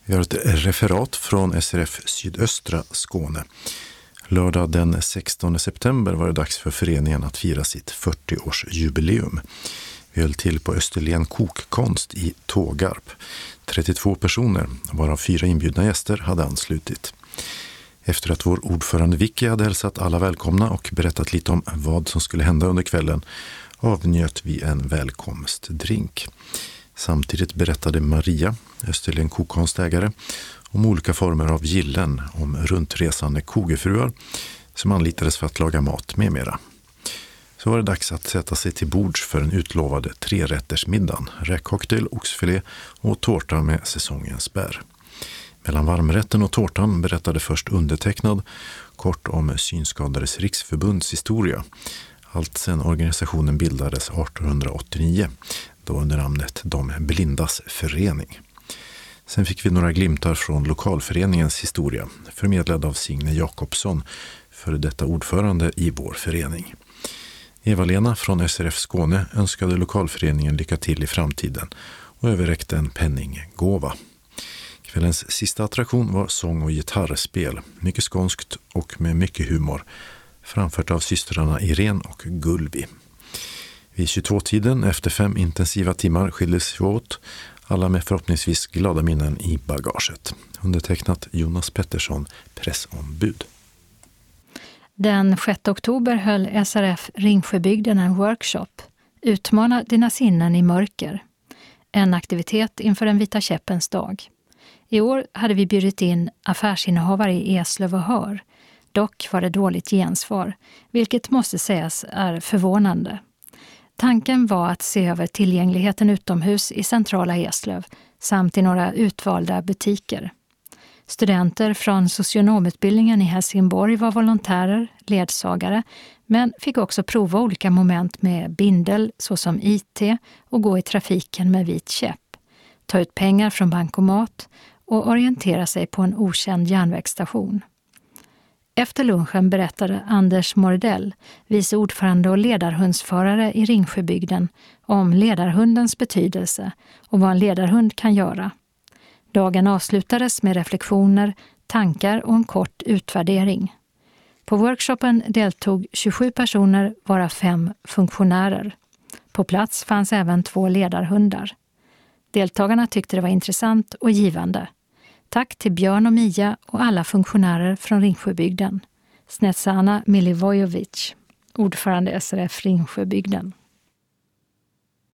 Vi har ett referat från SRF Sydöstra Skåne. Lördag den 16 september var det dags för föreningen att fira sitt 40-årsjubileum. Vi höll till på Österlen kokkonst i Tågarp. 32 personer, varav 4 inbjudna gäster, hade anslutit. Efter att vår ordförande Vicky hade hälsat alla välkomna och berättat lite om vad som skulle hända under kvällen avnjöt vi en välkomstdrink. Samtidigt berättade Maria, Österlen kokkonstägare, om olika former av gillen, om runtresande kogefruar som anlitades för att laga mat med mera. Så var det dags att sätta sig till bords för den utlovade 3-rättersmiddagen, räkcocktail, oxfilé och tårta med säsongens bär. Mellan varmrätten och tårtan berättade först undertecknad kort om Synskadades riksförbunds historia, allt sedan organisationen bildades 1889, då under namnet De blindas förening. Sen fick vi några glimtar från lokalföreningens historia, förmedlad av Signe Jakobsson, före detta ordförande i vår förening. Eva-Lena från SRF Skåne önskade lokalföreningen lycka till i framtiden och överräckte en penninggåva. Kvällens sista attraktion var sång- och gitarrspel, mycket skånskt och med mycket humor, framfört av systrarna Irene och Gulvi. Vid 22-tiden, efter 5 intensiva timmar, skildes vi åt, alla med förhoppningsvis glada minnen i bagaget. Undertecknat Jonas Pettersson, pressombud. Den 6 oktober höll SRF Ringsjöbygden en workshop, Utmana dina sinnen i mörker. En aktivitet inför den vita käppens dag. I år hade vi bjudit in affärsinnehavare i Eslöv och Hör. Dock var det dåligt gensvar, vilket måste sägas är förvånande. Tanken var att se över tillgängligheten utomhus i centrala Eslöv samt i några utvalda butiker. Studenter från socionomutbildningen i Helsingborg var volontärer, ledsagare, men fick också prova olika moment med bindel såsom IT och gå i trafiken med vit käpp, ta ut pengar från bankomat och orientera sig på en okänd järnvägsstation. Efter lunchen berättade Anders Mordell, vice ordförande och ledarhundsförare i Ringsjöbygden, om ledarhundens betydelse och vad en ledarhund kan göra. Dagen avslutades med reflektioner, tankar och en kort utvärdering. På workshopen deltog 27 personer, varav 5 funktionärer. På plats fanns även 2 ledarhundar. Deltagarna tyckte det var intressant och givande. Tack till Björn och Mia och alla funktionärer från Ringsjöbygden. Snetsana Milivojevic, ordförande SRF Ringsjöbygden.